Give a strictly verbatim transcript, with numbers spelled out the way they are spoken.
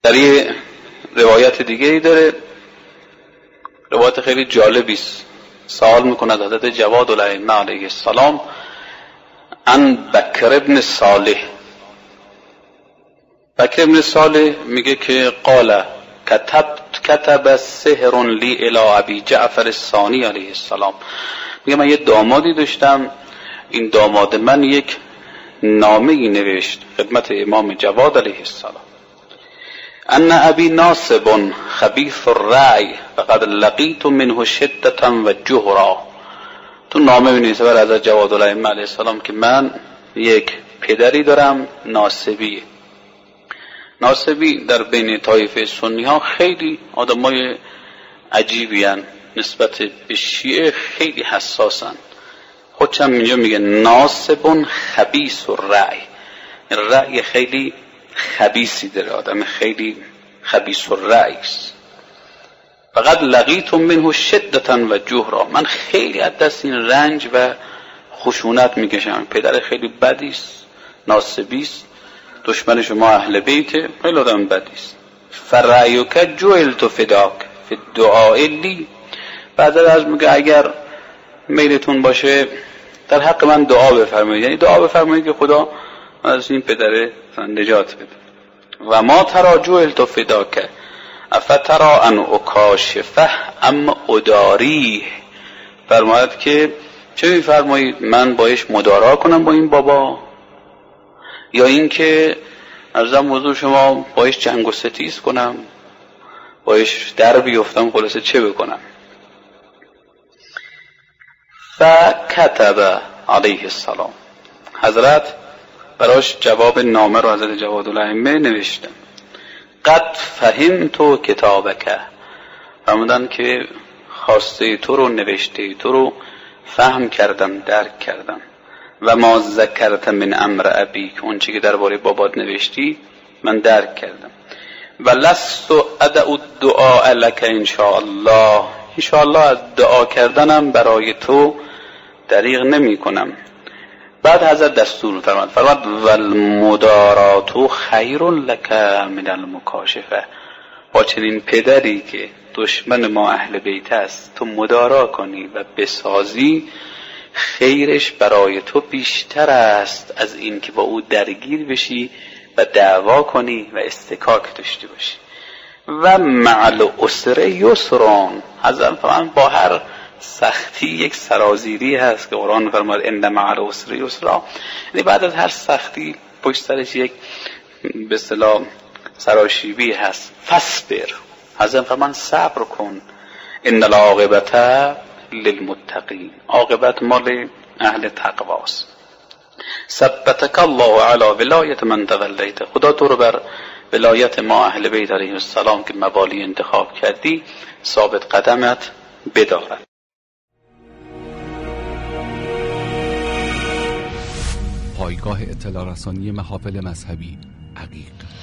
در یه روایت دیگه ای داره، روایت خیلی جالبی است. سوال میکنه حضرت جواد الائمه علیه السلام عن بکر ابن صالح. بکر ابن صالح میگه که قال کتب کتب سحر لی الی ابی جعفر الثانی علیه السلام. میگه من یه دامادی داشتم، این داماد من یک نامه ای نوشت خدمت امام جواد علیه السلام. ان ابی ناصب خبیث الرأی فقد لقیت منه شدة و جهرا. تو نامه می‌نویسه بر حضرت جواد الائمه علیه السلام که من یک پدری دارم ناصبی. ناصبی در بین طایفه سنی ها خیلی آدمای عجیبی هن، نسبت به شیعه خیلی حساسن. خودشم اینجا میگه ناصب خبیث الرأی، رأی خیلی خبیثی داره، آدم خیلی خبیث الرأی است. فقط لقیت منه شدة و جهرا، من خیلی از دست این رنج و خشونت میکشم. پدر خیلی بدی است، ناصبی است، دشمن شما اهل بیت، خیلی آدم بدی است. فرأیک جعلت فداک فی الدعاء لی. بعد از میگه اگر میلتون باشه در حق من دعا بفرمایید، یعنی دعا بفرمایید که خدا از این پدر نجات بده. و ما ترا جعلت فداک افترا ان اکاشفه ام اداریه. فرماید که چه میفرمایید من بایش مدارا کنم با این بابا، یا این که عرضم حضور شما بایش جنگ و ستیز کنم، بایش در بیفتم، خلاصه چه بکنم. فکتب علیه السلام، حضرت براش جواب نامه رو حضرت جواد الائمه نوشتن. قد فهمت کتابک، فرمودن که خواسته تو رو، نوشته تو رو فهم کردم، درک کردم. و ما ذکرت من امر ابیک، اون چی که درباره بابات نوشتی من درک کردم. و لست ادعو الدعاء لک ان شاء الله، ان شاء الله از دعا کردنم برای تو دریغ نمی کنم. بعد حضرت دستور فرمود فرمود والمدارات خیر لک من المکاشفه. با چنین پدری که دشمن ما اهل بیت است تو مدارا کنی و بسازی، خیرش برای تو بیشتر است از این که با او درگیر بشی و دعوا کنی و استکاک داشته باشی. و مع العسر یسران، حضرت فرمان با هر سختی یک سرازیری هست که قرآن فرماد ان مع العسر یسرا، یعنی بعد از هر سختی پشت سرش یک به اصطلاح سراشیبی هست. فاصبر، حضرت فرمان صبر کن. ان العاقبت للمتقین، عاقبت مال اهل تقواست. ثبتک الله علی ولایت من تولیت، خدا تو رو بر ولایت ما اهل بیت علیه السلام که موالی انتخاب کردی ثابت قدمت بدارد. پایگاه اطلاع رسانی محافل مذهبی عقیق.